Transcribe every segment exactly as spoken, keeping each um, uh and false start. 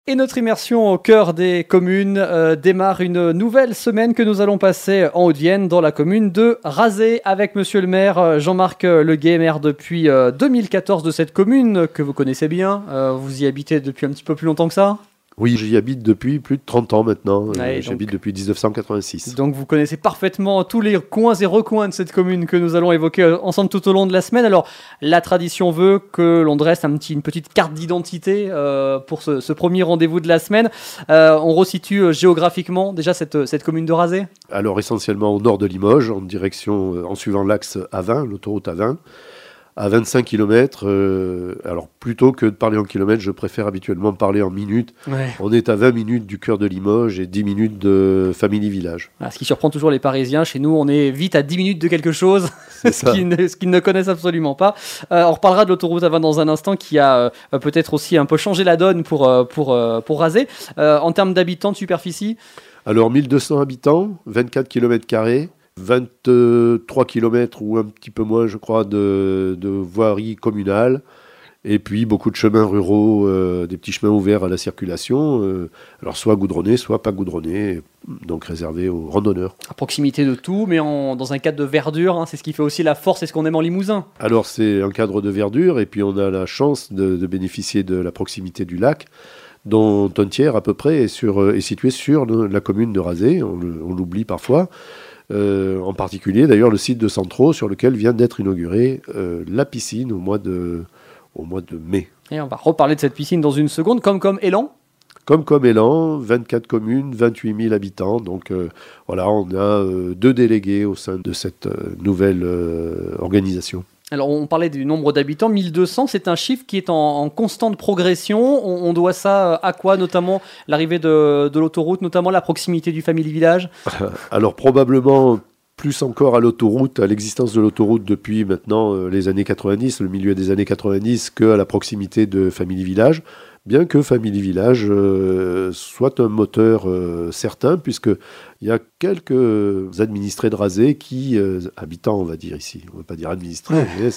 Et notre immersion au cœur des communes euh, démarre une nouvelle semaine que nous allons passer en Haute-Vienne dans la commune de Razé avec monsieur le maire Jean-Marc Leguet, maire depuis euh, deux mille quatorze de cette commune que vous connaissez bien. Euh, vous y habitez depuis un petit peu plus longtemps que ça ? Oui, j'y habite depuis plus de trente ans maintenant. Ouais, euh, donc, J'habite depuis dix-neuf cent quatre-vingt-six. Donc vous connaissez parfaitement tous les coins et recoins de cette commune que nous allons évoquer ensemble tout au long de la semaine. Alors la tradition veut que l'on dresse un petit, une petite carte d'identité euh, pour ce, ce premier rendez-vous de la semaine. Euh, on resitue euh, géographiquement déjà cette, cette commune de Razé. Alors essentiellement au nord de Limoges, en direction, euh, en suivant l'axe A vingt, l'autoroute A vingt. À vingt-cinq kilomètres, euh, alors plutôt que de parler en kilomètres, je préfère habituellement parler en minutes. Ouais. On est à vingt minutes du cœur de Limoges et dix minutes de Family Village. Voilà, ce qui surprend toujours les Parisiens, chez nous on est vite à dix minutes de quelque chose, ce qu'ils ne, ce qu'ils ne connaissent absolument pas. Euh, on reparlera de l'autoroute A vingt dans un instant qui a euh, peut-être aussi un peu changé la donne pour, euh, pour, euh, pour Razé. Euh, en termes d'habitants, de superficie ? Alors mille deux cents habitants, vingt-quatre kilomètres carrés. vingt-trois kilomètres ou un petit peu moins, je crois, de, de voirie communale. Et puis beaucoup de chemins ruraux, euh, des petits chemins ouverts à la circulation. Euh, alors soit goudronnés, soit pas goudronnés, donc réservés aux randonneurs. À proximité de tout, mais en, dans un cadre de verdure, hein, c'est ce qui fait aussi la force et ce qu'on aime en Limousin. Alors c'est un cadre de verdure, et puis on a la chance de, de bénéficier de la proximité du lac, dont un tiers à peu près est, sur, est situé sur le, la commune de Razé, on, on l'oublie parfois. Euh, en particulier d'ailleurs le site de Centraux sur lequel vient d'être inaugurée euh, la piscine au mois, de, au mois de mai. Et on va reparler de cette piscine dans une seconde, comme comme Élan. Comme comme Élan, vingt-quatre communes, vingt-huit mille habitants. Donc euh, voilà, on a euh, deux délégués au sein de cette euh, nouvelle euh, organisation. Alors on parlait du nombre d'habitants, mille deux cents, c'est un chiffre qui est en, en constante progression. On, on doit ça à quoi ? Notamment l'arrivée de, de l'autoroute, notamment la proximité du Family Village ? Alors probablement plus encore à l'autoroute, à l'existence de l'autoroute depuis maintenant euh, les années quatre-vingt-dix, le milieu des années quatre-vingt-dix, qu'à la proximité de Family Village. Bien que Family Village euh, soit un moteur euh, certain, puisqu'il y a quelques administrés de Razé qui, euh, habitants on va dire ici, on ne va pas dire administrés, ouais. mais,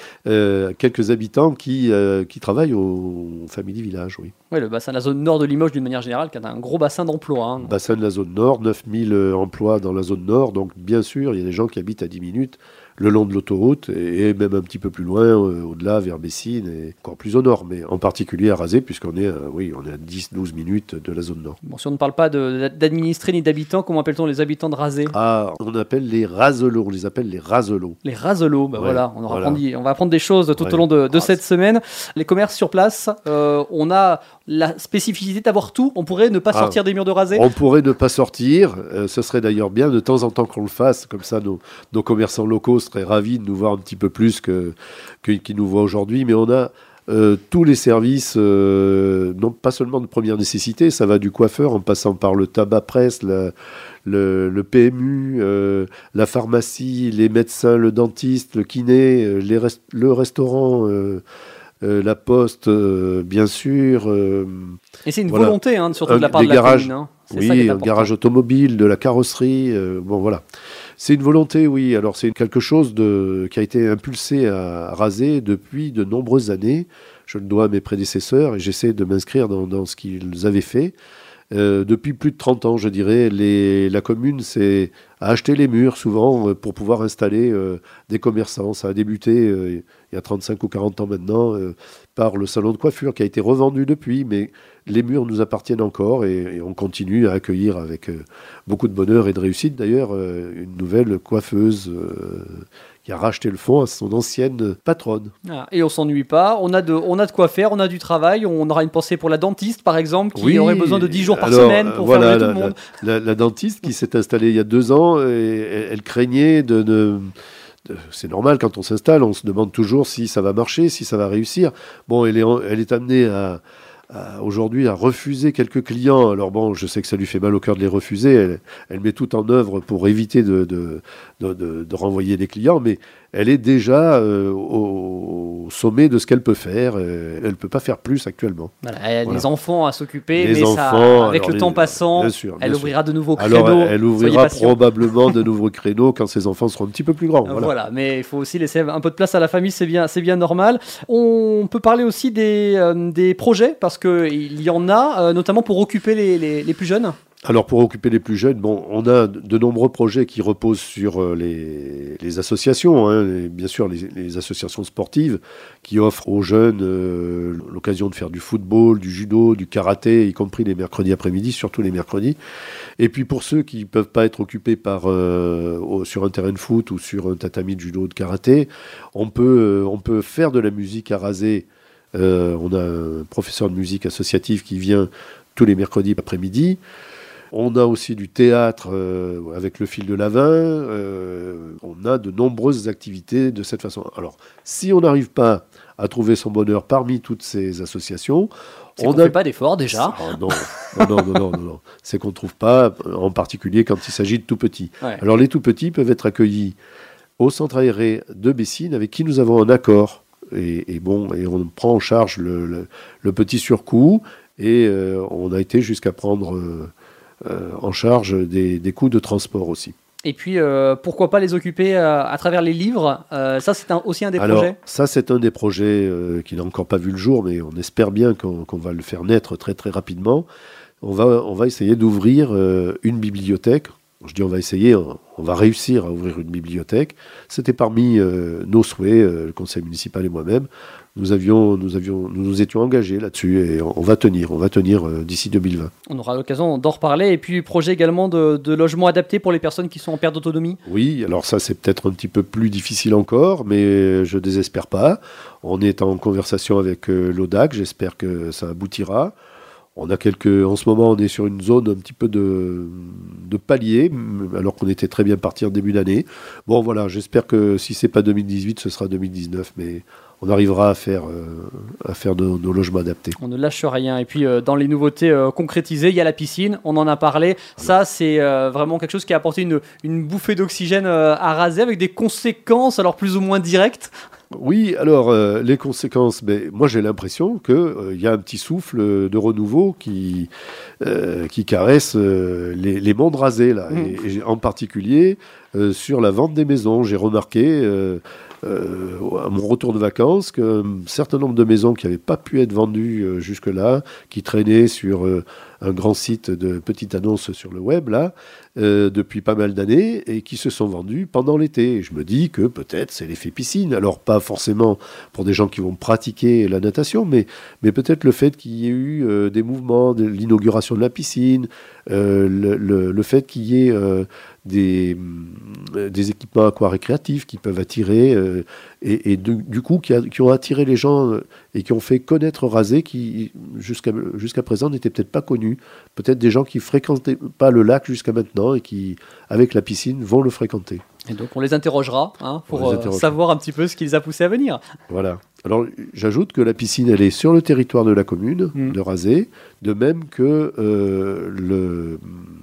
euh, quelques habitants qui, euh, qui travaillent au Family Village, oui. Oui, le bassin de la zone nord de Limoges d'une manière générale, qui a un gros bassin d'emploi. Hein. Bassin de la zone nord, neuf mille emplois dans la zone nord, donc bien sûr, il y a des gens qui habitent à dix minutes le long de l'autoroute, et même un petit peu plus loin, euh, au-delà, vers Bessines, et encore plus au nord, mais en particulier à Razé, puisqu'on est, euh, oui, on est à dix à douze minutes de la zone nord. Bon, si on ne parle pas de, d'administrés ni d'habitants, comment appelle-t-on les habitants de Razé ? Ah, on appelle les raselots, on les appelle les raselots. Les raselots, bah ouais, voilà, on, voilà. Apprendre, on va apprendre des choses tout ouais. au long de, de ah, cette c'est... semaine. Les commerces sur place, euh, on a la spécificité d'avoir tout, on pourrait ne pas ah, sortir des murs de Razé ? On pourrait ne pas sortir, euh, ce serait d'ailleurs bien de temps en temps qu'on le fasse, comme ça nos, nos commerçants locaux seraient ravis de nous voir un petit peu plus que, que, qu'ils nous voient aujourd'hui, mais on a euh, tous les services, euh, non pas seulement de première nécessité, ça va du coiffeur en passant par le tabac-presse, la, le, le P M U, euh, la pharmacie, les médecins, le dentiste, le kiné, les rest- le restaurant, euh, euh, la poste, euh, bien sûr. Euh, Et c'est une voilà. volonté, hein, surtout un, de la part de la garages, commune. Hein. C'est oui, ça qui est un garage automobile, de la carrosserie, euh, bon voilà. C'est une volonté, oui. Alors c'est quelque chose de, qui a été impulsé à Razé depuis de nombreuses années. Je le dois à mes prédécesseurs et j'essaie de m'inscrire dans, dans ce qu'ils avaient fait. Euh, depuis plus de trente ans, je dirais, les, la commune s'est, a acheté les murs souvent euh, pour pouvoir installer euh, des commerçants. Ça a débuté euh, il y a trente-cinq ou quarante ans maintenant euh, par le salon de coiffure qui a été revendu depuis, mais les murs nous appartiennent encore et, et on continue à accueillir avec euh, beaucoup de bonheur et de réussite d'ailleurs euh, une nouvelle coiffeuse euh, qui a racheté le fonds à son ancienne patronne. Ah, et on s'ennuie pas, on a, de, on a de quoi faire, on a du travail, on aura une pensée pour la dentiste par exemple qui oui, aurait besoin de dix jours par alors, semaine pour voilà, faire la, tout le monde. La, la, la dentiste qui s'est installée il y a deux ans, et, elle, elle craignait de... de c'est normal, quand on s'installe, on se demande toujours si ça va marcher, si ça va réussir. Bon, elle est, elle est amenée à, à, aujourd'hui à refuser quelques clients. Alors bon, je sais que ça lui fait mal au cœur de les refuser. Elle, elle met tout en œuvre pour éviter de, de, de, de, de renvoyer les clients, mais elle est déjà euh, au, au sommet de ce qu'elle peut faire. Euh, elle ne peut pas faire plus actuellement. Voilà, elle a Voilà. des enfants à s'occuper, Les mais enfants, ça, avec le alors temps les- passant, bien sûr, bien elle sûr. ouvrira de nouveaux créneaux. Alors, elle Soyez ouvrira patients. probablement de nouveaux créneaux quand ses enfants seront un petit peu plus grands. Voilà. Voilà. Mais il faut aussi laisser un peu de place à la famille, c'est bien, c'est bien normal. On peut parler aussi des, euh, des projets, parce qu'il y en a, euh, notamment pour occuper les, les, les plus jeunes. Alors, pour occuper les plus jeunes, bon, on a de nombreux projets qui reposent sur euh, les, les associations, hein, et bien sûr les, les associations sportives qui offrent aux jeunes euh, l'occasion de faire du football, du judo, du karaté, y compris les mercredis après-midi, surtout les mercredis. Et puis pour ceux qui ne peuvent pas être occupés par, euh, au- sur un terrain de foot ou sur un tatami de judo ou de karaté, on peut, euh, on peut faire de la musique à raser. Euh, on a un professeur de musique associative qui vient tous les mercredis après-midi. On a aussi du théâtre euh, avec le fil de la vin. Euh, on a de nombreuses activités de cette façon. Alors, si on n'arrive pas à trouver son bonheur parmi toutes ces associations, C'est on qu'on a... fait pas d'efforts déjà. Ah, non, non, non, non, non, non, non. C'est qu'on ne trouve pas, en particulier quand il s'agit de tout petits. Ouais. Alors, les tout petits peuvent être accueillis au centre aéré de Bessines, avec qui nous avons un accord. Et, et bon, et on prend en charge le, le, le petit surcoût. Et euh, on a été jusqu'à prendre... Euh, Euh, en charge des, des coûts de transport aussi. Et puis, euh, pourquoi pas les occuper euh, à travers les livres. Euh, ça, c'est un- aussi un des Alors, projets. ça, c'est un des projets euh, qui n'a encore pas vu le jour, mais on espère bien qu'on qu'on va le faire naître très très rapidement. On va, on va essayer d'ouvrir euh, une bibliothèque. Je dis on va essayer, on, on va réussir à ouvrir une bibliothèque. C'était parmi euh, nos souhaits, euh, le conseil municipal et moi-même. Nous avions, nous avions, nous nous étions engagés là-dessus et on, on va tenir, on va tenir euh, d'ici deux mille vingt. On aura l'occasion d'en reparler. Et puis, projet également de, de logement adapté pour les personnes qui sont en perte d'autonomie. Oui, alors ça c'est peut-être un petit peu plus difficile encore, mais je désespère pas. On est en conversation avec euh, l'O D A C, j'espère que ça aboutira. On a quelques, en ce moment, on est sur une zone un petit peu de, de palier, alors qu'on était très bien parti en début d'année. Bon, voilà, j'espère que si c'est pas deux mille dix-huit, ce sera deux mille dix-neuf, mais on arrivera à faire, euh, à faire nos, nos logements adaptés. On ne lâche rien. Et puis, euh, dans les nouveautés euh, concrétisées, il y a la piscine. On en a parlé. Ça, c'est euh, vraiment quelque chose qui a apporté une, une bouffée d'oxygène euh, à Razé, avec des conséquences, alors plus ou moins directes. Oui, alors euh, les conséquences, ben, moi j'ai l'impression qu'il euh, y a un petit souffle de renouveau qui, euh, qui caresse euh, les, les mondes rasés, là, Mmh. et, et en particulier euh, sur la vente des maisons. J'ai remarqué euh, euh, à mon retour de vacances qu'un certain nombre de maisons qui n'avaient pas pu être vendues euh, jusque-là, qui traînaient sur euh, un grand site de petites annonces sur le web, là, euh, depuis pas mal d'années, et qui se sont vendues pendant l'été. Et je me dis que peut-être c'est l'effet piscine. Alors pas forcément pour des gens qui vont pratiquer la natation, mais, mais peut-être le fait qu'il y ait eu euh, des mouvements, de l'inauguration de la piscine, euh, le, le, le fait qu'il y ait euh, des, euh, des équipements aquarécréatifs qui peuvent attirer, euh, et, et du, du coup qui, a, qui ont attiré les gens euh, et qui ont fait connaître Razé, qui jusqu'à jusqu'à présent n'étaient peut-être pas connus. Peut-être des gens qui ne fréquentaient pas le lac jusqu'à maintenant et qui, avec la piscine, vont le fréquenter. Et donc, on les interrogera hein, pour On les euh, interrogera. savoir un petit peu ce qui les a poussés à venir. Voilà. Alors, j'ajoute que la piscine, elle est sur le territoire de la commune Mm. de Razé, de même que euh, le,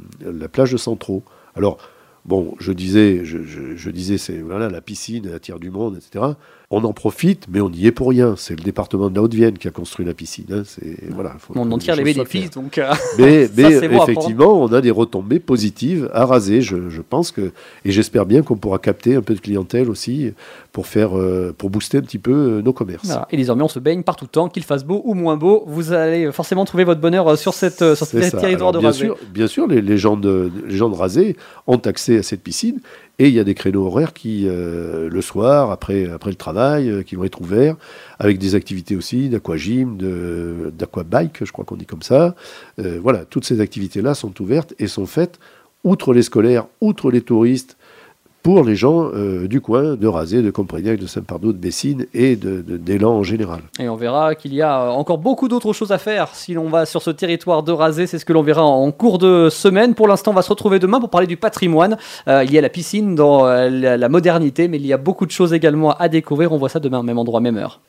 la plage de Centraux. Alors, bon, je disais, je, je, je disais, c'est voilà, la piscine, elle attire du monde, et cetera. On en profite, mais on n'y est pour rien. C'est le département de la Haute-Vienne qui a construit la piscine. Hein. C'est, voilà, faut On que en tire les choses soient bénéfices, claires. donc euh, Mais, ça, mais c'est bon à effectivement, on a des retombées positives à Razé. Je, je pense que, et j'espère bien qu'on pourra capter un peu de clientèle aussi pour faire, euh, pour booster un petit peu euh, nos commerces. Voilà. Et désormais, on se baigne partout le temps, qu'il fasse beau ou moins beau. Vous allez forcément trouver votre bonheur euh, sur, cette, euh, sur C'est ce ça. territoire Alors, de bien Razé. sûr, bien sûr, les, les gens de, les gens de Razé ont accès à cette piscine et il y a des créneaux horaires qui, euh, le soir, après, après le travail, euh, qui vont être ouverts, avec des activités aussi d'aquagym, de, d'aquabike, je crois qu'on dit comme ça. Euh, voilà, toutes ces activités-là sont ouvertes et sont faites, outre les scolaires, outre les touristes, pour les gens euh, du coin, de Razé, de Comprignac, de Saint-Pardoux, de Bessines et de, de, d'Élan en général. Et on verra qu'il y a euh, encore beaucoup d'autres choses à faire si l'on va sur ce territoire de Razé. C'est ce que l'on verra en cours de semaine. Pour l'instant, on va se retrouver demain pour parler du patrimoine. Euh, il y a la piscine dans euh, la, la modernité, mais il y a beaucoup de choses également à découvrir. On voit ça demain, même endroit, même heure.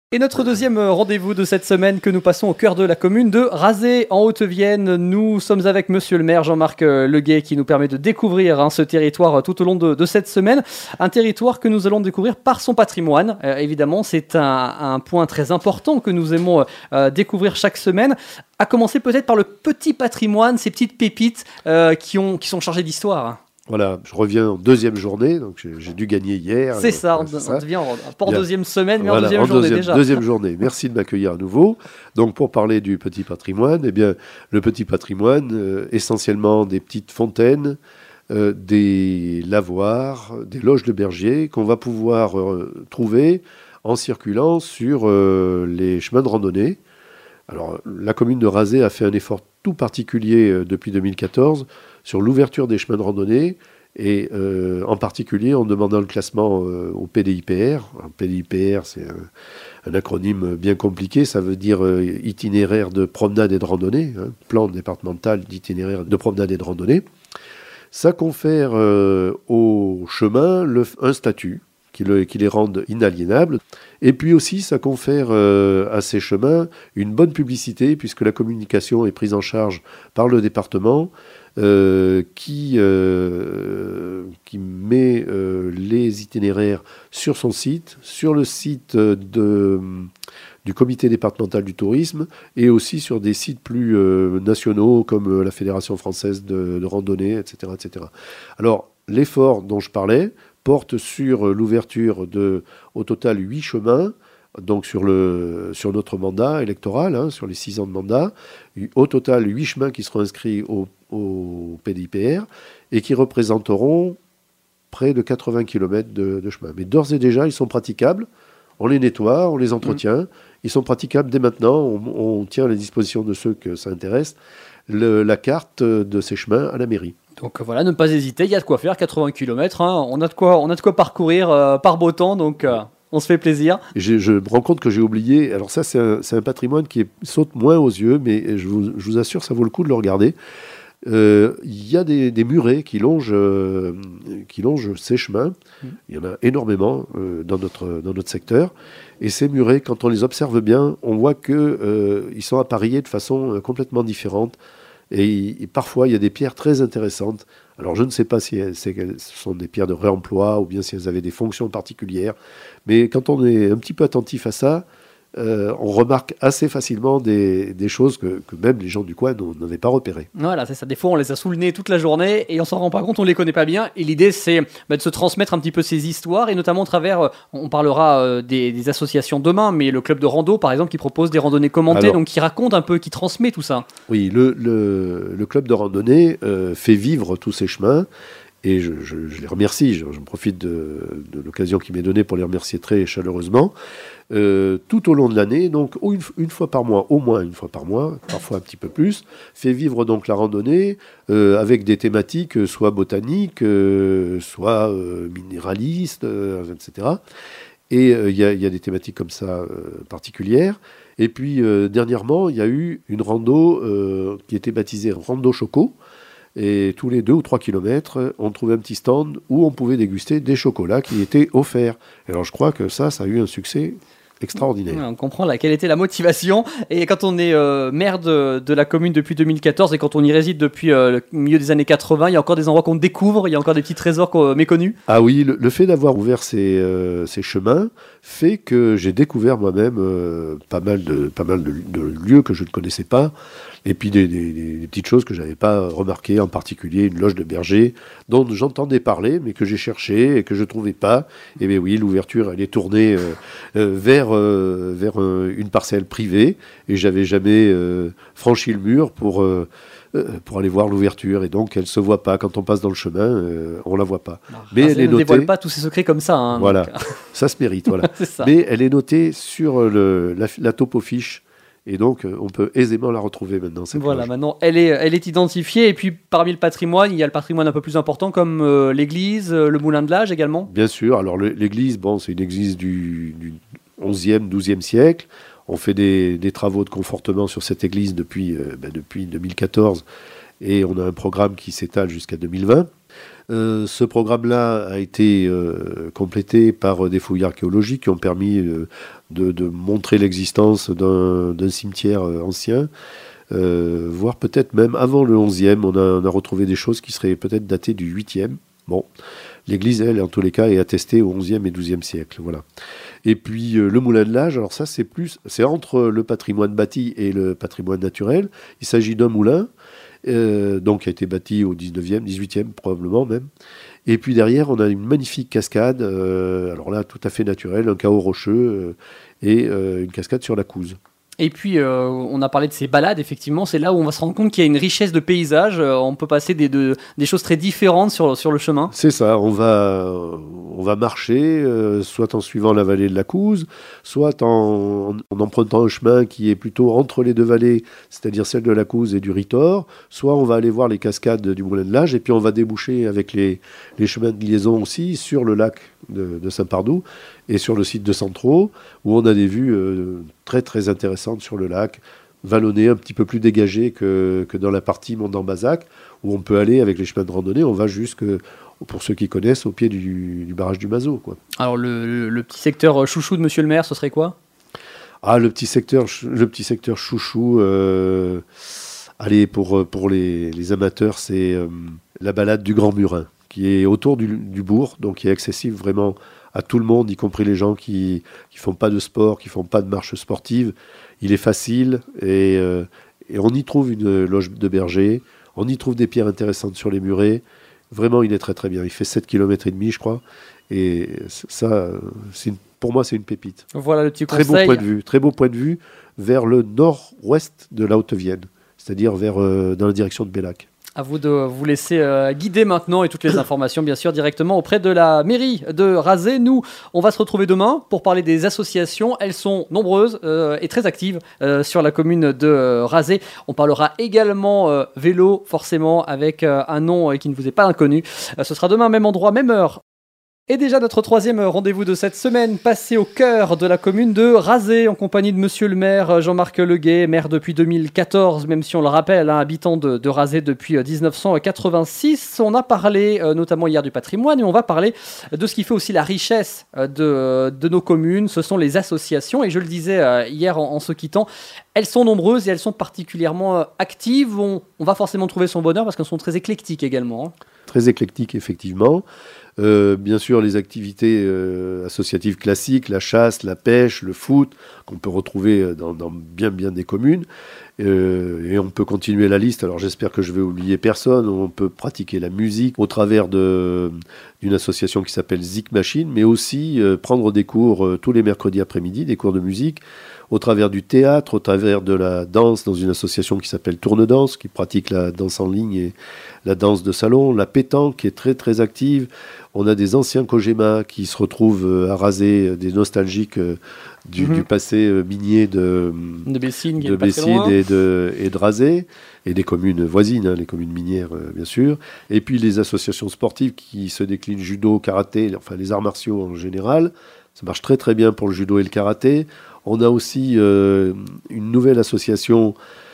Et notre deuxième rendez-vous de cette semaine que nous passons au cœur de la commune de Razé en Haute-Vienne. Nous sommes avec monsieur le maire Jean-Marc Leguet qui nous permet de découvrir hein, ce territoire tout au long de, de cette semaine. Un territoire que nous allons découvrir par son patrimoine. Euh, évidemment, c'est un, un point très important que nous aimons euh, découvrir chaque semaine. À commencer peut-être par le petit patrimoine, ces petites pépites euh, qui, ont, qui sont chargées d'histoire. Voilà, je reviens en deuxième journée, donc j'ai, j'ai dû gagner hier. C'est ça, on, c'est on ça. devient pas en deuxième semaine, mais voilà, en deuxième en journée deuxième, déjà. Deuxième journée, merci de m'accueillir à nouveau. Donc pour parler du petit patrimoine, eh bien, le petit patrimoine, euh, essentiellement des petites fontaines, euh, des lavoirs, des loges de berger qu'on va pouvoir euh, trouver en circulant sur euh, les chemins de randonnée. Alors la commune de Razé a fait un effort tout particulier euh, depuis deux mille quatorze sur l'ouverture des chemins de randonnée, et euh, en particulier en demandant le classement euh, au P D I P R. Alors, P D I P R, c'est un, un acronyme bien compliqué, ça veut dire euh, itinéraire de promenade et de randonnée, hein, plan départemental d'itinéraire de promenade et de randonnée. Ça confère euh, au chemin le, un statut qui, le, qui les rende inaliénables. Et puis aussi, ça confère euh, à ces chemins une bonne publicité, puisque la communication est prise en charge par le département, euh, qui, euh, qui met euh, les itinéraires sur son site, sur le site de, du comité départemental du tourisme, et aussi sur des sites plus euh, nationaux, comme la Fédération française de, de randonnée, et cetera, et cetera. Alors, l'effort dont je parlais porte sur l'ouverture de, au total, huit chemins, donc sur, le, sur notre mandat électoral, hein, sur les six ans de mandat. Au total, huit chemins qui seront inscrits au, au P D I P R et qui représenteront près de quatre-vingts kilomètres de, de chemin. Mais d'ores et déjà, ils sont praticables. On les nettoie, on les entretient. Mmh. Ils sont praticables dès maintenant. On, on tient à la disposition de ceux que ça intéresse le, la carte de ces chemins à la mairie. Donc voilà, ne pas hésiter, il y a de quoi faire, quatre-vingts kilomètres, hein, on, a de quoi, on a de quoi parcourir euh, par beau temps, donc euh, on se fait plaisir. Et je, je me rends compte que j'ai oublié, alors ça c'est un, c'est un patrimoine qui est, saute moins aux yeux, mais je vous, je vous assure, ça vaut le coup de le regarder. Euh, il y a des, des murets qui longent, euh, qui longent ces chemins, mmh. Il y en a énormément euh, dans, notre, dans notre secteur, et ces murets, quand on les observe bien, on voit qu'ils euh, sont appareillés de façon euh, complètement différente. Et, et parfois, il y a des pierres très intéressantes. Alors, je ne sais pas si c'est, ce sont des pierres de réemploi ou bien si elles avaient des fonctions particulières. Mais quand on est un petit peu attentif à ça, euh, on remarque assez facilement des, des choses que, que même les gens du coin n'avaient pas repérées. Voilà, c'est ça. Des fois, on les a sous le nez toute la journée et on s'en rend pas compte, on les connaît pas bien. Et l'idée, c'est bah, de se transmettre un petit peu ces histoires et notamment à travers, euh, on parlera euh, des, des associations demain, mais le club de rando, par exemple, qui propose des randonnées commentées, Alors, donc qui raconte un peu, qui transmet tout ça. Oui, le, le, le club de randonnée euh, fait vivre tous ces chemins. Et je, je, je les remercie, je, je profite de, de l'occasion qui m'est donnée pour les remercier très chaleureusement. Euh, tout au long de l'année, donc une, une fois par mois, au moins une fois par mois, parfois un petit peu plus, fait vivre donc la randonnée euh, avec des thématiques euh, soit botaniques, euh, soit euh, minéralistes, euh, et cetera. Et il euh, y, y a des thématiques comme ça euh, particulières. Et puis euh, dernièrement, il y a eu une rando euh, qui était baptisée Rando Choco. Et tous les deux ou trois kilomètres, on trouvait un petit stand où on pouvait déguster des chocolats qui étaient offerts. Et alors je crois que ça, ça a eu un succès extraordinaire. On comprend là, quelle était la motivation. Et quand on est euh, maire de, de la commune depuis deux mille quatorze et quand on y réside depuis euh, le milieu des années quatre-vingts, il y a encore des endroits qu'on découvre, il y a encore des petits trésors qu'on, méconnus. Ah oui, le, le fait d'avoir ouvert ces, euh, ces chemins fait que j'ai découvert moi-même euh, pas mal, de, pas mal de, de lieux que je ne connaissais pas. Et puis des, des, des petites choses que je n'avais pas remarquées, en particulier une loge de berger dont j'entendais parler, mais que j'ai cherché et que je ne trouvais pas. Et bien oui, l'ouverture, elle est tournée euh, euh, vers, euh, vers euh, une parcelle privée, et je n'avais jamais euh, franchi le mur pour, euh, euh, pour aller voir l'ouverture. Et donc, elle ne se voit pas. Quand on passe dans le chemin, euh, on ne la voit pas. Non, mais elle elle est ne notée... dévoile pas tous ses secrets comme ça. Hein, voilà, donc... ça se mérite. Voilà. ça. Mais elle est notée sur le, la, la topo-fiche. Et donc, on peut aisément la retrouver maintenant. Cette voilà, loge. maintenant, elle est, elle est identifiée. Et puis, parmi le patrimoine, il y a le patrimoine un peu plus important, comme euh, l'église, euh, le moulin de l'âge également. Bien sûr. Alors, le, l'église, bon, c'est une église du, du onzième, douzième siècle. On fait des, des travaux de confortement sur cette église depuis, euh, ben, depuis deux mille quatorze. Et on a un programme qui s'étale jusqu'à deux mille vingt. Euh, ce programme-là a été euh, complété par des fouilles archéologiques qui ont permis euh, de, de montrer l'existence d'un, d'un cimetière euh, ancien, euh, voire peut-être même avant le onzième. On a, on a retrouvé des choses qui seraient peut-être datées du huitième. Bon, l'église, elle, en tous les cas, est attestée au onzième et douzième siècle. Voilà. Et puis euh, le moulin de l'âge, alors ça, c'est plus, c'est entre le patrimoine bâti et le patrimoine naturel. Il s'agit d'un moulin. Euh, donc qui a été bâti au dix-neuvième, dix-huitième probablement même. Et puis derrière, on a une magnifique cascade, euh, alors là, tout à fait naturelle, un chaos rocheux euh, et euh, une cascade sur la Couze. Et puis, euh, on a parlé de ces balades, effectivement, c'est là où on va se rendre compte qu'il y a une richesse de paysages. Euh, on peut passer des, de, des choses très différentes sur, sur le chemin. C'est ça, on va, on va marcher, euh, soit en suivant la vallée de la Couze, soit en, en empruntant un chemin qui est plutôt entre les deux vallées, c'est-à-dire celle de la Couze et du Ritor, soit on va aller voir les cascades du Moulin de l'Âge, et puis on va déboucher avec les, les chemins de liaison aussi sur le lac de, de Saint-Pardoux, et sur le site de Centraux, où on a des vues euh, très très intéressantes sur le lac, vallonnées, un petit peu plus dégagées que, que dans la partie Mont-d'Ambazac, où on peut aller avec les chemins de randonnée, on va jusque, pour ceux qui connaissent, au pied du, du barrage du Mazo, quoi. Alors le, le, le petit secteur chouchou de Monsieur le maire, ce serait quoi ? Ah, le petit secteur, le petit secteur chouchou, euh, allez, pour, pour les, les amateurs, c'est euh, la balade du Grand Murin, qui est autour du, du bourg, donc qui est accessible vraiment à tout le monde, y compris les gens qui ne font pas de sport, qui ne font pas de marche sportive. Il est facile et, euh, et on y trouve une loge de berger, on y trouve des pierres intéressantes sur les murets. Vraiment, il est très très bien. Il fait sept kilomètres et demi, je crois. Et ça, c'est une, pour moi, c'est une pépite. Voilà le petit très conseil. Beau point de vue, très beau point de vue vers le nord-ouest de la Haute-Vienne, c'est-à-dire vers, euh, dans la direction de Bellac. À vous de vous laisser euh, guider maintenant et toutes les informations, bien sûr, directement auprès de la mairie de Razé. Nous, on va se retrouver demain pour parler des associations. Elles sont nombreuses euh, et très actives euh, sur la commune de euh, Razé. On parlera également euh, vélo, forcément, avec euh, un nom euh, qui ne vous est pas inconnu. Euh, ce sera demain, même endroit, même heure. Et déjà notre troisième rendez-vous de cette semaine, passé au cœur de la commune de Razé, en compagnie de Monsieur le maire Jean-Marc Leguet, maire depuis deux mille quatorze, même si on le rappelle, hein, habitant de, de Razé depuis dix-neuf cent quatre-vingt-six. On a parlé euh, notamment hier du patrimoine, et on va parler de ce qui fait aussi la richesse de, de nos communes, ce sont les associations. Et je le disais euh, hier en, en se quittant, elles sont nombreuses et elles sont particulièrement actives. On, on va forcément trouver son bonheur parce qu'elles sont très éclectiques également. Hein. Très éclectiques, effectivement. Euh, bien sûr, les activités euh, associatives classiques, la chasse, la pêche, le foot, qu'on peut retrouver dans, dans bien, bien des communes. Euh, et on peut continuer la liste. Alors, j'espère que je vais oublier personne. On peut pratiquer la musique au travers de, d'une association qui s'appelle Zik Machine, mais aussi euh, prendre des cours euh, tous les mercredis après-midi, des cours de musique, au travers du théâtre, au travers de la danse dans une association qui s'appelle Tourne Danse, qui pratique la danse en ligne et la danse de salon, la pétanque qui est très très active. On a des anciens Kojima qui se retrouvent à Razé, des nostalgiques du, mmh. du passé minier de, de Bessines, de Bessines et, de, et de Razé, et des communes voisines, hein, les communes minières bien sûr. Et puis les associations sportives qui se déclinent judo, karaté, enfin les arts martiaux en général. Ça marche très très bien pour le judo et le karaté. On a aussi euh, une nouvelle association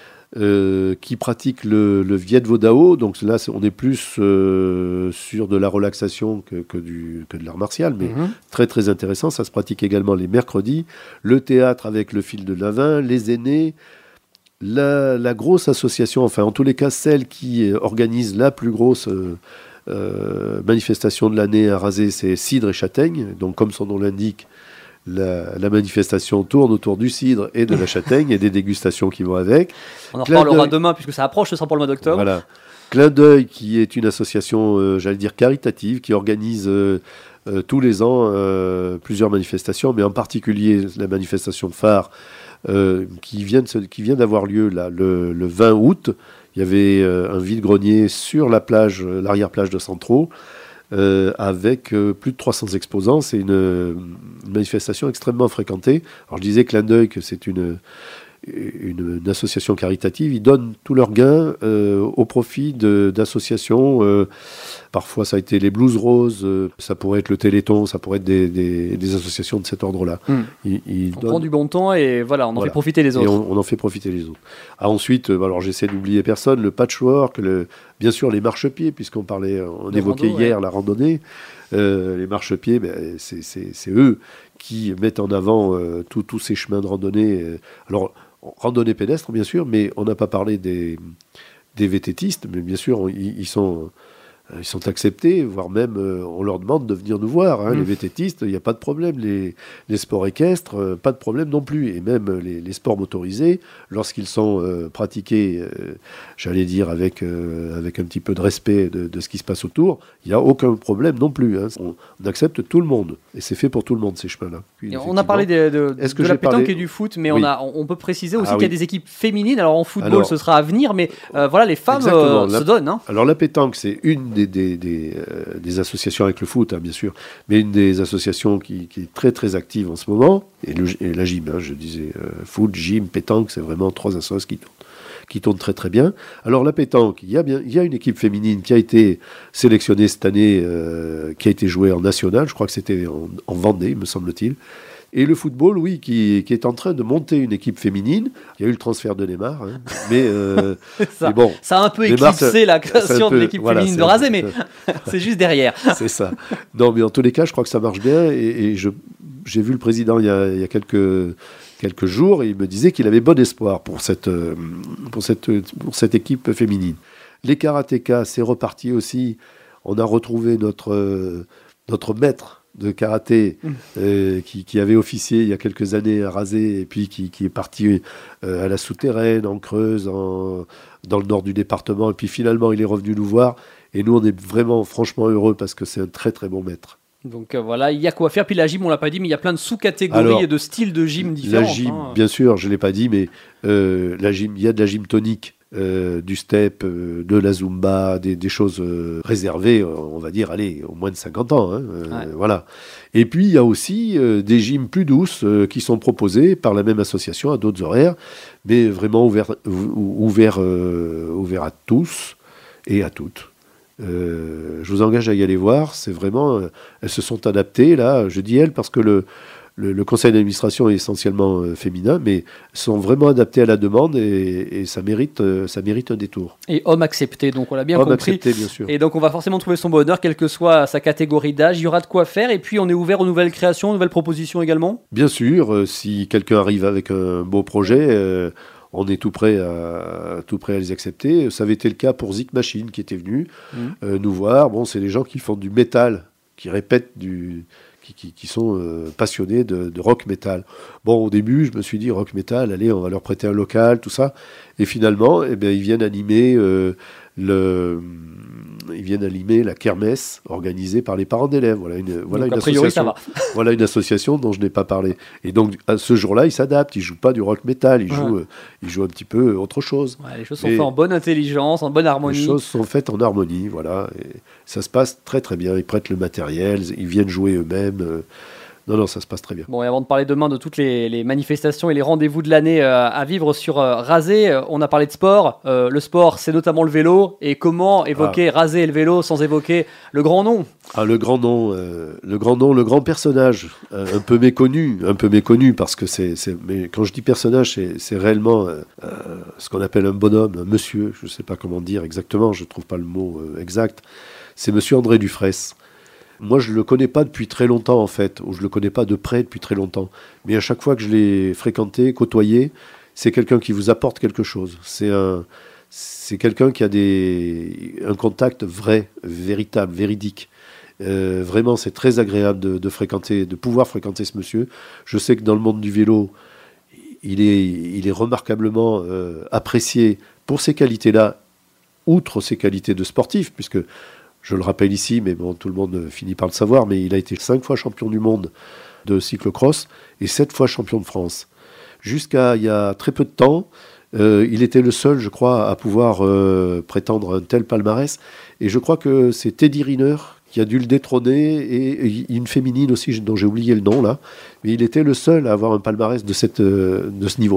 euh, qui pratique le, le Viet Vo Dao. Donc là, on est plus euh, sur de la relaxation que, que, du, que de l'art martial, mais mmh. très très intéressant. Ça se pratique également les mercredis. Le théâtre avec le fil de Lavin, les aînés. La, la grosse association, enfin en tous les cas celle qui organise la plus grosse euh, euh, manifestation de l'année à Razé, c'est Cidre et Châtaigne. Donc comme son nom l'indique, La, la manifestation tourne autour du cidre et de la châtaigne et des dégustations qui vont avec. On en reparlera demain puisque ça approche, ce sera pour le mois d'octobre. Voilà. Clin d'œil qui est une association, euh, j'allais dire caritative, qui organise euh, euh, tous les ans euh, plusieurs manifestations, mais en particulier la manifestation phare euh, qui vient, de se, qui vient d'avoir lieu là, le, le vingt août. Il y avait euh, un vide-grenier sur la plage, l'arrière-plage de Centraux. Euh, avec euh, plus de trois cents exposants. C'est une, une manifestation extrêmement fréquentée. Alors je disais clin d'œil que c'est une, une, une association caritative, ils donnent tous leurs gains euh, au profit de, d'associations. Euh, parfois, ça a été les Blues Roses, euh, ça pourrait être le Téléthon, ça pourrait être des, des, des associations de cet ordre-là. Mmh. Ils, ils on donnent... prend du bon temps et voilà, on en voilà. fait profiter les autres. Et on, on en fait profiter les autres. Ah, ensuite, euh, alors j'essaie d'oublier personne, le patchwork, le, bien sûr les marchepieds, puisqu'on parlait, on les évoquait rando, hier ouais. la randonnée. Euh, les marchepieds, ben, c'est, c'est, c'est eux qui mettent en avant euh, tous ces chemins de randonnée. Euh, alors, randonnée pédestre, bien sûr, mais on n'a pas parlé des, des vététistes, mais bien sûr, ils, ils sont... Ils sont acceptés, voire même euh, on leur demande de venir nous voir. Hein, mmh. Les vététistes, il n'y a pas de problème. Les, les sports équestres, euh, pas de problème non plus. Et même euh, les, les sports motorisés, lorsqu'ils sont euh, pratiqués, euh, j'allais dire, avec, euh, avec un petit peu de respect de, de ce qui se passe autour, il n'y a aucun problème non plus. Hein. On, on accepte tout le monde. Et c'est fait pour tout le monde, ces chemins-là. Puis, on a parlé de, de, Est-ce que de la pétanque parlé... et du foot, mais oui. on, a, on peut préciser aussi ah, qu'il y a oui. des équipes féminines. Alors en football, alors, ce sera à venir, mais euh, voilà, les femmes euh, la, se donnent. Hein. Alors la pétanque, c'est une des, des, des, euh, des associations avec le foot, hein, bien sûr, mais une des associations qui, qui est très très active en ce moment, et, le, et la gym, hein, je disais, euh, foot, gym, pétanque, c'est vraiment trois associations qui tournent, qui tournent très très bien. Alors la pétanque, il y a, bien, il y a une équipe féminine qui a été sélectionnée cette année, euh, qui a été jouée en national, je crois que c'était en, en Vendée, me semble-t-il. Et le football, oui, qui, qui est en train de monter une équipe féminine. Il y a eu le transfert de Neymar, hein, mais, euh, ça, mais bon, ça a un peu Neymar, éclipsé ça, la création peu, de l'équipe voilà, féminine de Razé, mais c'est juste derrière. C'est ça. Non, mais en tous les cas, je crois que ça marche bien. Et, et je, j'ai vu le président il y a, il y a quelques, quelques jours, et il me disait qu'il avait bon espoir pour cette, pour cette, pour cette équipe féminine. Les karatékas, c'est reparti aussi. On a retrouvé notre, notre maître de karaté euh, qui, qui avait officié il y a quelques années à Razé et puis qui, qui est parti euh, à la souterraine, en Creuse, en, dans le nord du département. Et puis finalement, il est revenu nous voir. Et nous, on est vraiment, franchement heureux parce que c'est un très, très bon maître. Donc euh, voilà, il y a quoi faire. Puis la gym, on l'a pas dit, mais il y a plein de sous-catégories Alors, et de styles de gym différents. La gym, hein. bien sûr, je ne l'ai pas dit, mais euh, la gym, il y a de la gym tonique. Euh, du step, euh, de la zumba, des, des choses euh, réservées, on va dire, allez, au moins de cinquante ans. Hein, euh, ouais. Voilà. Et puis, il y a aussi euh, des gyms plus douces euh, qui sont proposées par la même association à d'autres horaires, mais vraiment ouverts ouvert, euh, ouvert à tous et à toutes. Euh, je vous engage à y aller voir. C'est vraiment... Euh, elles se sont adaptées, là. Je dis elles parce que le... Le, le conseil d'administration est essentiellement euh, féminin, mais sont vraiment adaptés à la demande et, et ça, mérite, euh, ça mérite un détour. Et homme accepté, donc on l'a bien homme compris. Accepté, bien sûr. Et donc on va forcément trouver son bonheur, quelle que soit sa catégorie d'âge. Il y aura de quoi faire et puis on est ouvert aux nouvelles créations, aux nouvelles propositions également. Bien sûr, euh, si quelqu'un arrive avec un beau projet, euh, on est tout prêt, à, tout prêt à les accepter. Ça avait été le cas pour Zik Machine qui était venu mmh. euh, nous voir. Bon, c'est les gens qui font du métal, qui répètent du... Qui, qui, qui sont euh, passionnés de, de rock metal. Bon, au début, je me suis dit rock metal, allez, on va leur prêter un local, tout ça. Et finalement, eh bien, ils viennent animer euh, le, ils viennent animer la kermesse organisée par les parents d'élèves. Voilà une, voilà donc, une a priori, association. Ça va. Voilà une association dont je n'ai pas parlé. Et donc, à ce jour-là, ils s'adaptent. Ils jouent pas du rock metal. Ils ouais. jouent, euh, ils jouent un petit peu autre chose. Ouais, les choses sont Et faites en bonne intelligence, en bonne harmonie. Les choses sont faites en harmonie, voilà. Et ça se passe très très bien. Ils prêtent le matériel, ils viennent jouer eux-mêmes. Euh, Non, non, ça se passe très bien. Bon, et avant de parler demain de toutes les, les manifestations et les rendez-vous de l'année euh, à vivre sur euh, Razé, euh, on a parlé de sport. Euh, le sport, c'est notamment le vélo. Et comment évoquer ah. Razé et le vélo sans évoquer le grand nom ? Ah, le grand nom, euh, le grand nom, le grand personnage, euh, un peu méconnu, un peu méconnu parce que c'est, c'est mais quand je dis personnage, c'est, c'est réellement euh, euh, ce qu'on appelle un bonhomme, un monsieur. Je ne sais pas comment dire exactement, je ne trouve pas le mot euh, exact. C'est Monsieur André Dufraisse. Moi, je ne le connais pas depuis très longtemps, en fait, ou je ne le connais pas de près depuis très longtemps. Mais à chaque fois que je l'ai fréquenté, côtoyé, c'est quelqu'un qui vous apporte quelque chose. C'est, un, c'est quelqu'un qui a des, un contact vrai, véritable, véridique. Euh, vraiment, c'est très agréable de, de, fréquenter, de pouvoir fréquenter ce monsieur. Je sais que dans le monde du vélo, il est, il est remarquablement euh, apprécié pour ces qualités-là, outre ses qualités de sportif, puisque... Je le rappelle ici, mais bon, tout le monde finit par le savoir, mais il a été cinq fois champion du monde de cyclocross et sept fois champion de France. Jusqu'à il y a très peu de temps, euh, il était le seul, je crois, à pouvoir euh, prétendre un tel palmarès. Et je crois que c'est Teddy Riner qui a dû le détrôner, et, et une féminine aussi, dont j'ai oublié le nom là. Mais il était le seul à avoir un palmarès de, cette, euh, de ce niveau-là.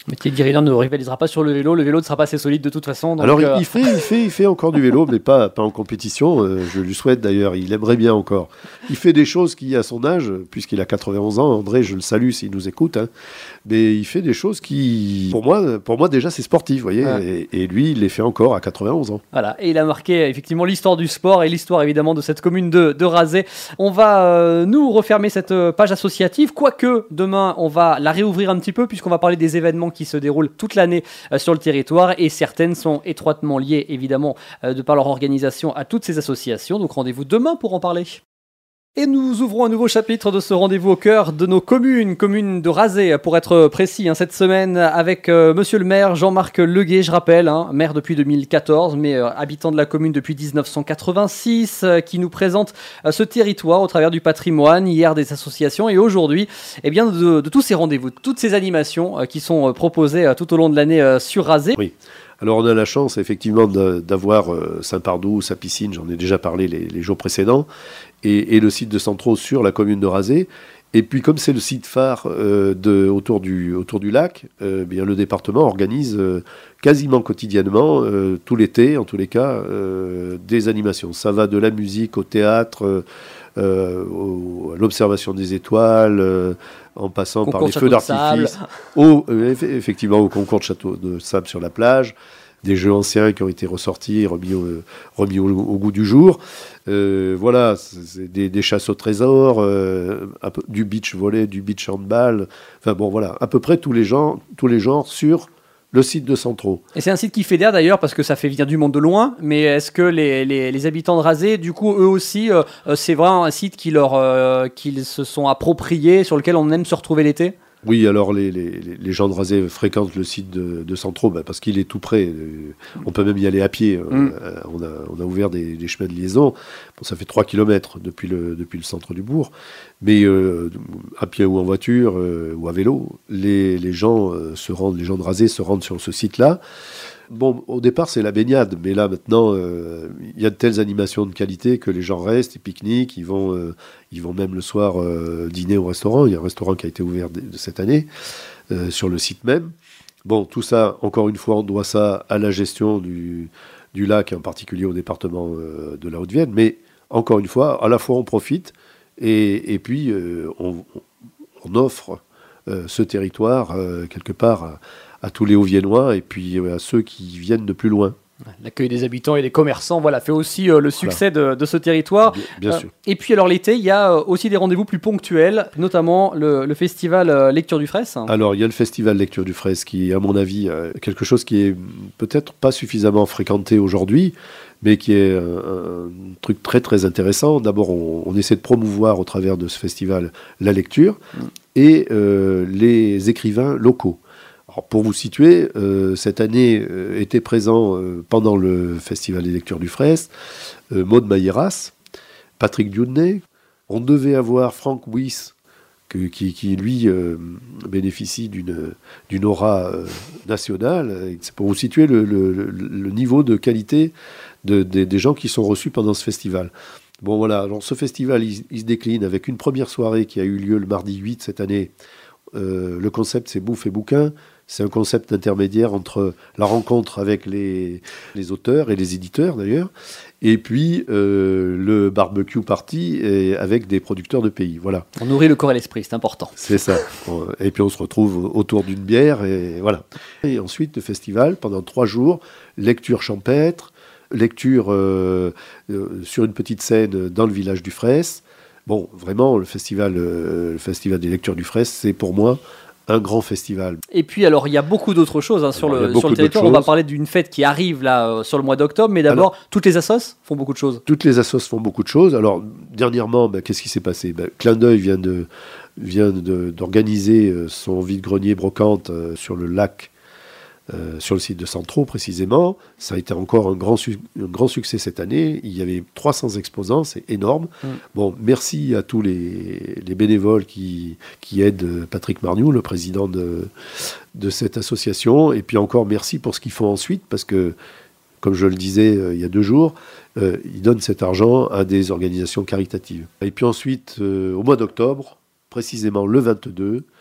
Mais Thierry Guérin ne rivalisera pas sur le vélo, le vélo ne sera pas assez solide de toute façon. Donc Alors euh... il, fait, il, fait, il fait encore du vélo, mais pas, pas en compétition, euh, je lui souhaite d'ailleurs, il aimerait bien encore. Il fait des choses qui, à son âge, puisqu'il a quatre-vingt-onze ans, André, je le salue s'il nous écoute, hein, mais il fait des choses qui, pour moi, pour moi déjà c'est sportif, vous voyez, ouais. et, et lui il les fait encore à quatre-vingt-onze ans. Voilà, et il a marqué effectivement l'histoire du sport et l'histoire évidemment de cette commune de, de Razé. On va euh, nous refermer cette page associative, quoique demain on va la réouvrir un petit peu puisqu'on va parler des événements qui se déroulent toute l'année euh, sur le territoire et certaines sont étroitement liées évidemment euh, de par leur organisation à toutes ces associations. Donc rendez-vous demain pour en parler. Et nous ouvrons un nouveau chapitre de ce rendez-vous au cœur de nos communes, commune de Razé pour être précis, hein, cette semaine avec euh, monsieur le maire Jean-Marc Leguet, je rappelle, hein, maire depuis deux mille quatorze, mais euh, habitant de la commune depuis dix-neuf cent quatre-vingt-six, euh, qui nous présente euh, ce territoire au travers du patrimoine, hier des associations et aujourd'hui eh bien, de, de tous ces rendez-vous, de toutes ces animations euh, qui sont euh, proposées euh, tout au long de l'année euh, sur Razé. Oui. Alors on a la chance effectivement de, d'avoir euh, Saint-Pardoux, sa piscine, j'en ai déjà parlé les, les jours précédents, et, et le site de Centraux sur la commune de Razé. Et puis comme c'est le site phare euh, de, autour, du, autour du lac, euh, bien, le département organise euh, quasiment quotidiennement, euh, tout l'été en tous les cas, euh, des animations. Ça va de la musique au théâtre, euh, euh, au, à l'observation des étoiles, euh, en passant concours par les feux d'artifice, au, euh, effectivement au concours de château de sable sur la plage, des jeux anciens qui ont été ressortis, remis au, remis au, au goût du jour. Euh, voilà, c'est des, des chasses au trésor, euh, un peu, du beach volley, du beach handball. Enfin bon, voilà, à peu près tous les genres, tous les genres sur le site de Centraux. Et c'est un site qui fédère d'ailleurs parce que ça fait venir du monde de loin, mais est-ce que les, les, les habitants de Razé, du coup, eux aussi, euh, c'est vraiment un site qui leur, euh, qu'ils se sont appropriés, sur lequel on aime se retrouver l'été ? Oui, alors les, les, les gens de Razé fréquentent le site de, de Centraux bah, parce qu'il est tout près. On peut même y aller à pied. Mm. On, a, on a ouvert des, des chemins de liaison. Bon, ça fait trois kilomètres depuis le, depuis le centre du bourg. Mais euh, à pied ou en voiture euh, ou à vélo, les, les, gens, euh, se rendent, les gens de Razé se rendent sur ce site-là. Bon, au départ, c'est la baignade, mais là, maintenant, il euh, y a de telles animations de qualité que les gens restent, ils pique-niquent, ils vont, euh, ils vont même le soir euh, dîner au restaurant. Il y a un restaurant qui a été ouvert de, de cette année, euh, sur le site même. Bon, tout ça, encore une fois, on doit ça à la gestion du, du lac, en particulier au département euh, de la Haute-Vienne, mais encore une fois, à la fois, on profite, et, et puis, euh, on, on offre euh, ce territoire, euh, quelque part, à, à tous les Hauts-Viennois et puis à ceux qui viennent de plus loin. L'accueil des habitants et des commerçants voilà, fait aussi euh, le succès voilà. de, de ce territoire. Bien, bien euh, sûr. Et puis alors l'été, il y a euh, aussi des rendez-vous plus ponctuels, notamment le, le festival euh, Lecture du Fraisse. Alors il y a le festival Lecture du Fraisse qui est à mon avis euh, quelque chose qui est peut-être pas suffisamment fréquenté aujourd'hui, mais qui est un, un truc très très intéressant. D'abord on, on essaie de promouvoir au travers de ce festival la lecture mmh. et euh, les écrivains locaux. Alors pour vous situer, euh, cette année euh, était présent euh, pendant le Festival des Lectures du Fraisse euh, Maud Mailleras, Patrick Dieudonné. On devait avoir Franck Wyss, que, qui, qui lui euh, bénéficie d'une, d'une aura euh, nationale. C'est pour vous situer le, le, le niveau de qualité de, de, des gens qui sont reçus pendant ce festival. Bon voilà, alors ce festival il, il se décline avec une première soirée qui a eu lieu le mardi huit cette année. Euh, le concept c'est bouffe et bouquin. C'est un concept intermédiaire entre la rencontre avec les, les auteurs et les éditeurs d'ailleurs, et puis euh, le barbecue party et avec des producteurs de pays. Voilà. On nourrit le corps et l'esprit, c'est important. C'est ça. Et puis on se retrouve autour d'une bière et voilà. Et ensuite le festival pendant trois jours, lecture champêtre, lecture euh, euh, sur une petite scène dans le village du Fraisse. Bon, vraiment le festival, euh, le festival des lectures du Fraisse, c'est pour moi un grand festival. Et puis alors il y a beaucoup d'autres choses hein, sur, alors, le, sur le territoire. On va parler d'une fête qui arrive là euh, sur le mois d'octobre, mais d'abord alors, toutes les assos font beaucoup de choses. Toutes les assos font beaucoup de choses. Alors dernièrement, ben, qu'est-ce qui s'est passé ben, Clin d'œil vient, de, vient de, d'organiser euh, son vide-grenier brocante euh, sur le lac, euh, sur le site de Centraux précisément. Ça a été encore un grand, su- un grand succès cette année. Il y avait trois cents exposants, c'est énorme. Mmh. Bon, merci à tous les, les bénévoles qui, qui aident Patrick Margnoux, le président de, de cette association. Et puis encore merci pour ce qu'ils font ensuite, parce que, comme je le disais euh, il y a deux jours, euh, ils donnent cet argent à des organisations caritatives. Et puis ensuite, euh, au mois d'octobre, précisément le vingt-deux,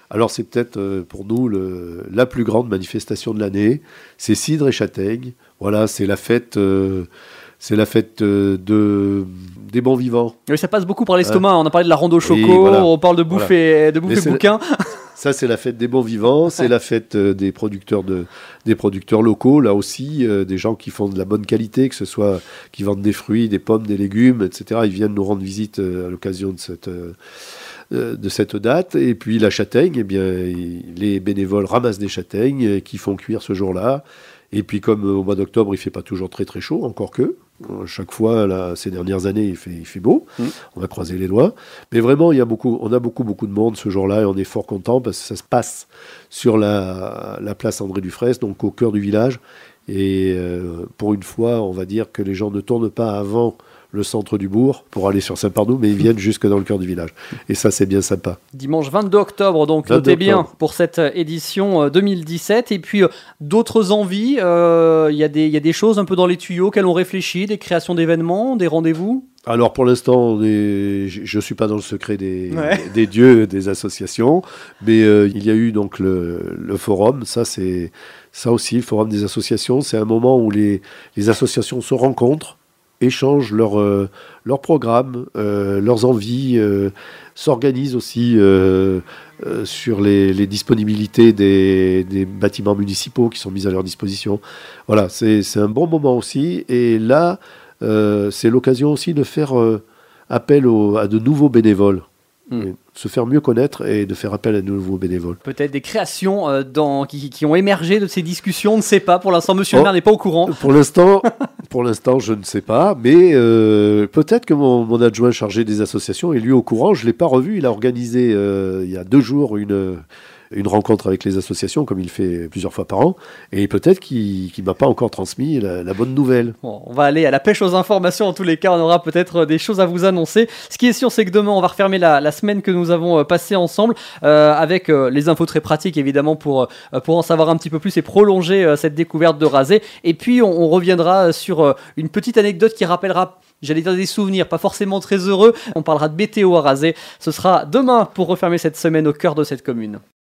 Alors c'est peut-être euh, pour nous le, la plus grande manifestation de l'année. C'est cidre et châtaigne. Voilà, c'est la fête, euh, c'est la fête euh, de, des bons vivants. Oui, ça passe beaucoup par l'estomac. Hein. On a parlé de la ronde au choco, oui, voilà. on parle de bouffe Voilà. et, de bouffe et bouquin. Ça, c'est la fête des bons vivants, c'est la fête euh, des, producteurs de, des producteurs locaux, là aussi, euh, des gens qui font de la bonne qualité, que ce soit qui vendent des fruits, des pommes, des légumes, et cetera. Ils viennent nous rendre visite euh, à l'occasion de cette, euh, de cette date. Et puis la châtaigne, eh bien, les bénévoles ramassent des châtaignes euh, qui font cuire ce jour-là. Et puis comme euh, au mois d'octobre, il ne fait pas toujours très très chaud, encore que. Chaque fois, là, ces dernières années, il fait, il fait beau. Mmh. On va croiser les doigts. Mais vraiment, il y a beaucoup, on a beaucoup, beaucoup de monde ce jour-là et on est fort content parce que ça se passe sur la, la place André Dufresne, donc au cœur du village. Et euh, pour une fois, on va dire que les gens ne tournent pas avant le centre du bourg pour aller sur Saint-Pardoux, mais ils viennent jusque dans le cœur du village. Et ça, c'est bien sympa. Dimanche vingt-deux octobre, donc notez bien pour cette édition deux mille dix-sept. Et puis, euh, d'autres envies, il euh, y, y a des choses un peu dans les tuyaux qu'elles ont réfléchi, des créations d'événements, des rendez-vous. Alors pour l'instant, on est... je ne suis pas dans le secret des, ouais. des dieux, des associations, mais euh, il y a eu donc le, le forum, ça c'est ça aussi, le forum des associations, c'est un moment où les, les associations se rencontrent, échangent leurs euh, leur programmes, euh, leurs envies, euh, s'organisent aussi euh, euh, sur les, les disponibilités des, des bâtiments municipaux qui sont mis à leur disposition. Voilà, c'est, c'est un bon moment aussi, et là, Euh, c'est l'occasion aussi de faire euh, appel au, à de nouveaux bénévoles, mmh. se faire mieux connaître et de faire appel à de nouveaux bénévoles. Peut-être des créations euh, dans, qui, qui ont émergé de ces discussions, on ne sait pas. Pour l'instant, monsieur oh, le maire n'est pas au courant. Pour l'instant, pour l'instant, je ne sais pas, mais euh, peut-être que mon, mon adjoint chargé des associations est lui au courant. Je ne l'ai pas revu. Il a organisé euh, il y a deux jours une... une rencontre avec les associations, comme il fait plusieurs fois par an, et peut-être qu'il ne m'a pas encore transmis la, la bonne nouvelle. Bon, on va aller à la pêche aux informations, en tous les cas, on aura peut-être des choses à vous annoncer. Ce qui est sûr, c'est que demain, on va refermer la, la semaine que nous avons passée ensemble, euh, avec euh, les infos très pratiques, évidemment, pour, euh, pour en savoir un petit peu plus et prolonger euh, cette découverte de Rasé. Et puis, on, on reviendra sur euh, une petite anecdote qui rappellera, j'allais dire des souvenirs, pas forcément très heureux. On parlera de météo à Rasé. Ce sera demain pour refermer cette semaine au cœur de cette commune.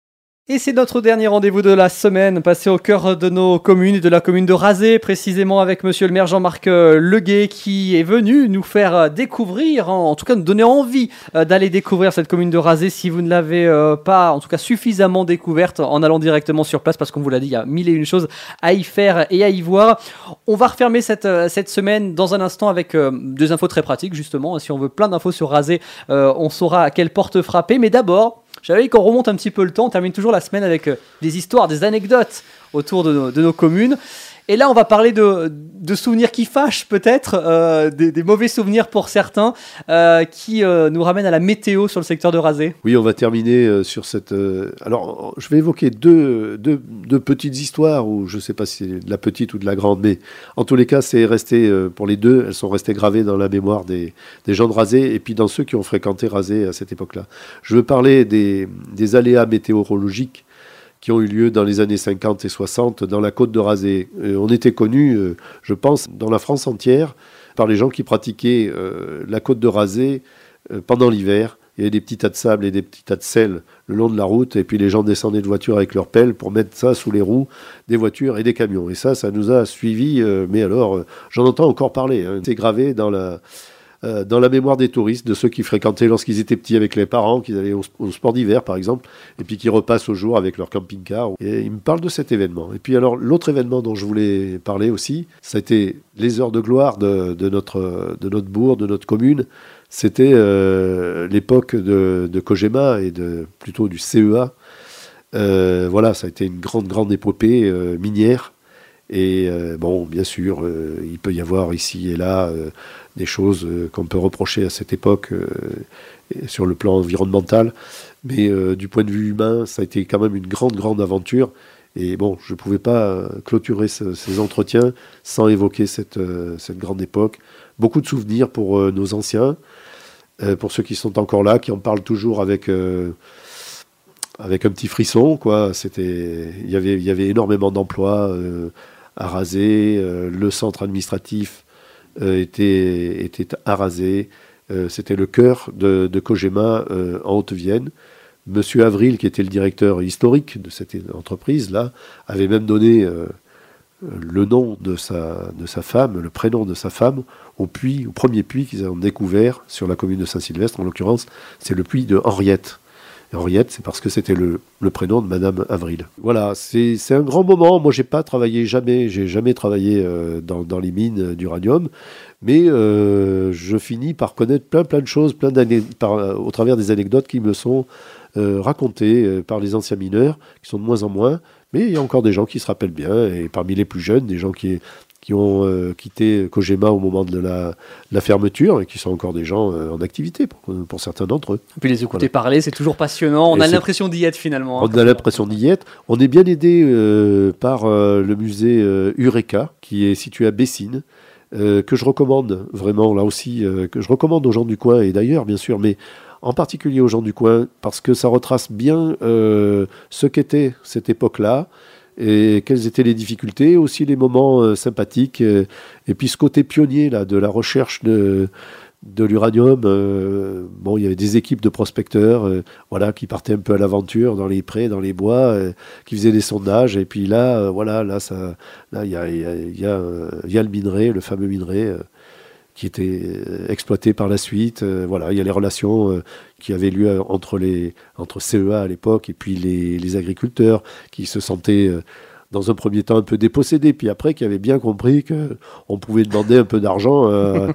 Et c'est notre dernier rendez-vous de la semaine, passé au cœur de nos communes et de la commune de Rasé, précisément avec monsieur le maire Jean-Marc Leguet, qui est venu nous faire découvrir, en tout cas nous donner envie d'aller découvrir cette commune de Rasé si vous ne l'avez pas, en tout cas suffisamment découverte en allant directement sur place, parce qu'on vous l'a dit, il y a mille et une choses à y faire et à y voir. On va refermer cette, cette semaine dans un instant avec des infos très pratiques, justement. Si on veut plein d'infos sur Rasé, on saura à quelle porte frapper, mais d'abord... J'avais dit qu'on remonte un petit peu le temps, on termine toujours la semaine avec euh, des histoires, des anecdotes autour de nos, de nos communes. Et là, on va parler de, de souvenirs qui fâchent peut-être, euh, des, des mauvais souvenirs pour certains, euh, qui euh, nous ramènent à la météo sur le secteur de Rasé. Oui, on va terminer euh, sur cette... Euh, alors, je vais évoquer deux, deux, deux petites histoires, ou je ne sais pas si c'est de la petite ou de la grande, mais en tous les cas, c'est resté, euh, pour les deux, elles sont restées gravées dans la mémoire des, des gens de Rasé, et puis dans ceux qui ont fréquenté Rasé à cette époque-là. Je veux parler des, des aléas météorologiques qui ont eu lieu dans les années cinquante et soixante dans la côte de Rasé. Euh, on était connus, euh, je pense, dans la France entière, par les gens qui pratiquaient euh, la côte de Rasé euh, pendant l'hiver. Il y avait des petits tas de sable et des petits tas de sel le long de la route, et puis les gens descendaient de voitures avec leurs pelles pour mettre ça sous les roues des voitures et des camions. Et ça, ça nous a suivis, euh, mais alors, euh, j'en entends encore parler. Hein. C'est gravé dans la... Euh, dans la mémoire des touristes, de ceux qui fréquentaient lorsqu'ils étaient petits avec les parents, qu'ils allaient au, au sport d'hiver par exemple, et puis qui repassent au jour avec leur camping-car. Et ils me parlent de cet événement. Et puis alors, l'autre événement dont je voulais parler aussi, ça a été les heures de gloire de, de, notre, de notre bourg, de notre commune. C'était euh, l'époque de, de Cogema et de, plutôt du C E A. Euh, voilà, ça a été une grande, grande épopée euh, minière. Et euh, bon, bien sûr, euh, il peut y avoir ici et là euh, des choses euh, qu'on peut reprocher à cette époque euh, sur le plan environnemental, mais euh, du point de vue humain, ça a été quand même une grande, grande aventure. Et bon, je ne pouvais pas euh, clôturer ce, ces entretiens sans évoquer cette, euh, cette grande époque. Beaucoup de souvenirs pour euh, nos anciens, euh, pour ceux qui sont encore là, qui en parlent toujours avec... Euh, avec un petit frisson, quoi. C'était, il y avait, il y avait énormément d'emplois euh, à Rasé. Euh, le centre administratif euh, était, était à Rasé. Euh, c'était le cœur de, de Cogema euh, en Haute-Vienne. Monsieur Avril, qui était le directeur historique de cette entreprise-là, avait même donné euh, le nom de sa, de sa femme, le prénom de sa femme, au puits, au premier puits qu'ils ont découvert sur la commune de Saint-Sylvestre. En l'occurrence, c'est le puits de Henriette. Et Henriette, c'est parce que c'était le, le prénom de Madame Avril. Voilà, c'est, c'est un grand moment. Moi, j'ai pas travaillé jamais, j'ai jamais travaillé euh, dans, dans les mines d'uranium, mais euh, je finis par connaître plein, plein de choses, plein par, au travers des anecdotes qui me sont euh, racontées euh, par les anciens mineurs, qui sont de moins en moins. Mais il y a encore des gens qui se rappellent bien, et parmi les plus jeunes, des gens qui, qui ont euh, quitté Cogema au moment de la, de la fermeture, et qui sont encore des gens euh, en activité, pour, pour certains d'entre eux. Et puis les écouter voilà. parler, c'est toujours passionnant, on et a l'impression d'y être finalement. On hein, a l'impression d'y être. On est bien aidé euh, par euh, le musée euh, Eureka, qui est situé à Bessines, euh, que je recommande vraiment, là aussi, euh, que je recommande aux gens du coin, et d'ailleurs, bien sûr, mais en particulier aux gens du coin, parce que ça retrace bien euh, ce qu'était cette époque-là, et quelles étaient les difficultés, aussi les moments euh, sympathiques, euh, et puis ce côté pionnier là, de la recherche de, de l'uranium. Euh, bon, il y avait des équipes de prospecteurs euh, voilà, qui partaient un peu à l'aventure dans les prés, dans les bois, euh, qui faisaient des sondages, et puis là, euh, voilà, là, ça, là, il y a, y a, y a, euh, y a le minerai, le fameux minerai, euh, qui était exploité par la suite. Euh, voilà, il y a les relations euh, qui avaient lieu entre, les, entre C E A à l'époque et puis les, les agriculteurs qui se sentaient euh, dans un premier temps un peu dépossédés, puis après qui avaient bien compris qu'on pouvait demander un peu d'argent euh,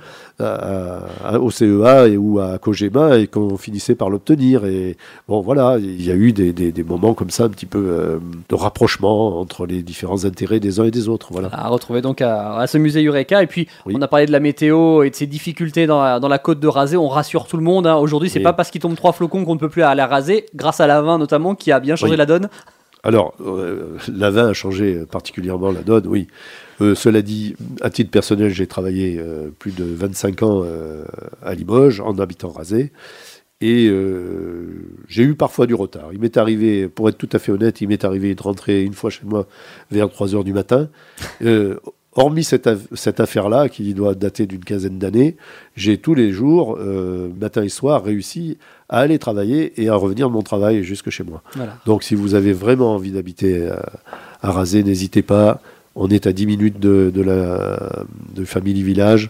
à, à, au C E A et, ou à Cogema et qu'on finissait par l'obtenir. Et bon, voilà, il y a eu des, des, des moments comme ça, un petit peu euh, de rapprochement entre les différents intérêts des uns et des autres. Voilà. À retrouver donc à, à ce musée Eureka. Et puis, oui. on a parlé de la météo et de ses difficultés dans la, dans la côte de Rasé. On rassure tout le monde. Hein. Aujourd'hui, c'est oui. pas parce qu'il tombe trois flocons qu'on ne peut plus aller à Rasé, grâce à l'A vingt notamment, qui a bien changé oui. la donne. Alors, euh, l'A vingt a changé particulièrement la donne, oui. Euh, cela dit, à titre personnel, j'ai travaillé euh, plus de vingt-cinq ans euh, à Limoges, en habitant Rasé, et euh, j'ai eu parfois du retard. Il m'est arrivé, pour être tout à fait honnête, il m'est arrivé de rentrer une fois chez moi vers trois heures du matin. Euh, Hormis cette, cette affaire-là, qui doit dater d'une quinzaine d'années, j'ai tous les jours, euh, matin et soir, réussi à aller travailler et à revenir de mon travail jusque chez moi. Voilà. Donc si vous avez vraiment envie d'habiter à, à Rasé, n'hésitez pas. On est à dix minutes de, de la de Family Village.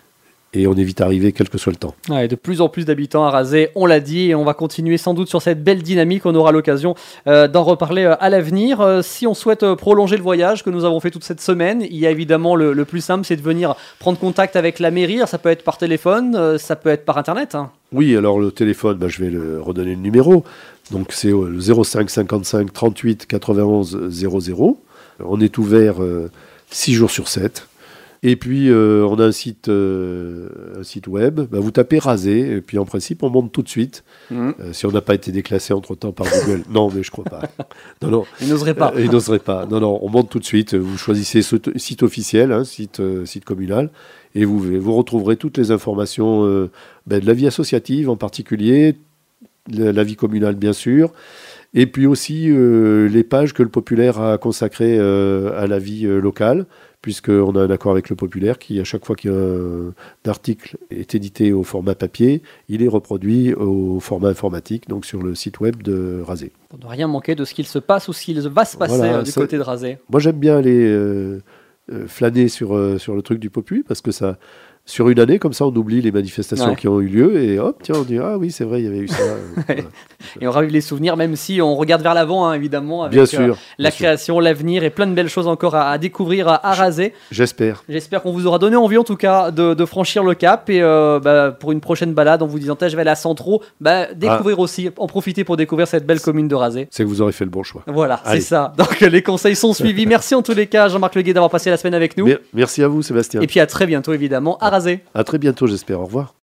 Et on est vite arrivé, quel que soit le temps. Ouais, de plus en plus d'habitants à Rasé, on l'a dit, et on va continuer sans doute sur cette belle dynamique. On aura l'occasion euh, d'en reparler euh, à l'avenir. Euh, si on souhaite euh, prolonger le voyage que nous avons fait toute cette semaine, il y a évidemment le, le plus simple, c'est de venir prendre contact avec la mairie. Alors, ça peut être par téléphone, euh, ça peut être par Internet. Hein. Oui, alors le téléphone, bah, je vais le redonner le numéro. Donc c'est le zéro cinq cinquante-cinq trente-huit quatre-vingt-onze zéro zéro. On est ouvert euh, six jours sur sept. Et puis, euh, on a un site, euh, un site web. Bah, vous tapez Rasé, et puis en principe, on monte tout de suite. Mmh. Euh, si on n'a pas été déclassé entre-temps par Google. Non, mais je crois pas. Non, non. Il n'oserait pas. Euh, il n'oserait pas. Non, non, on monte tout de suite. Vous choisissez ce t- site officiel, hein, site, euh, site communal, et vous, vous retrouverez toutes les informations euh, ben, de la vie associative en particulier, la, la vie communale, bien sûr, et puis aussi euh, les pages que le Populaire a consacrées euh, à la vie euh, locale, puisqu'on a un accord avec le Populaire qui, à chaque fois qu'un article est édité au format papier, il est reproduit au format informatique, donc sur le site web de Rasé. Pour ne rien manquer de ce qu'il se passe ou ce qu'il va se passer voilà, euh, du ça, côté de Rasé. Moi, j'aime bien aller euh, euh, flâner sur, euh, sur le truc du Popu, parce que ça... Sur une année, comme ça, on oublie les manifestations ouais. qui ont eu lieu et hop, tiens, on dit ah oui, c'est vrai, il y avait eu ça. Voilà. Et on ravive les souvenirs, même si on regarde vers l'avant, hein, évidemment, avec bien sûr, euh, la bien création, sûr. l'avenir et plein de belles choses encore à, à découvrir à, à Rasé. J'espère. J'espère qu'on vous aura donné envie, en tout cas, de, de franchir le cap et euh, bah, pour une prochaine balade, en vous disant je vais aller à Centraux, bah, découvrir ah. aussi, en profiter pour découvrir cette belle commune de Rasé. C'est que vous aurez fait le bon choix. Voilà, Allez. c'est ça. Donc les conseils sont suivis. Merci en tous les cas, Jean-Marc Leguet, d'avoir passé la semaine avec nous. Merci à vous, Sébastien. Et puis à très bientôt, évidemment, à Rasé. À très bientôt. J'espère. Au revoir.